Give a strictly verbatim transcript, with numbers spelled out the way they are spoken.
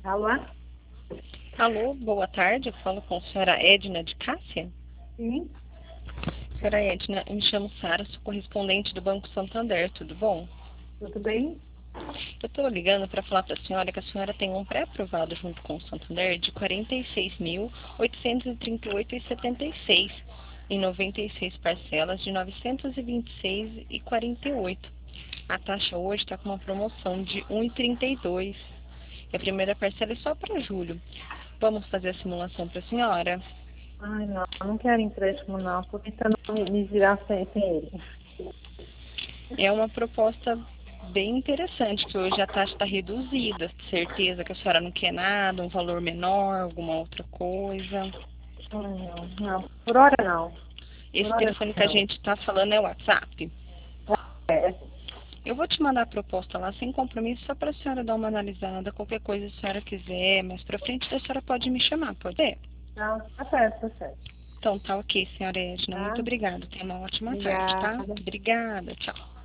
Alô? Alô, boa tarde. Eu falo com a senhora Edna de Cássia. Sim, Senhora Edna, eu me chamo Sara, sou correspondente do Banco Santander, tudo bom? tudo bem? Eu estou ligando para falar para a senhora que a senhora tem um pré-aprovado junto com o Santander de quarenta e seis mil oitocentos e trinta e oito reais e setenta e seis centavos em noventa e seis parcelas de novecentos e vinte e seis reais e quarenta e oito centavos. A taxa hoje está com uma promoção de um vírgula trinta e dois. E a primeira parcela é só para julho. Vamos fazer a simulação para a senhora? Ai, não, eu não quero empréstimo, não. Estou tentando me, me virar sem, sem ele. É uma proposta bem interessante, que hoje a taxa está reduzida. Certeza que a senhora não quer nada, um valor menor, alguma outra coisa. Ai, não, não. Por hora, não. Por Esse hora, telefone que a não. gente está falando é o WhatsApp. É, Eu vou te mandar a proposta lá sem compromisso, só para a senhora dar uma analisada. Qualquer coisa, se a senhora quiser, mais para frente, a senhora pode me chamar, pode ser? não, tá certo, tá certo. Então, tá ok, senhora Edna. Muito Tá? obrigada. Tenha uma ótima tarde, tá? Obrigada. Obrigada. Tchau.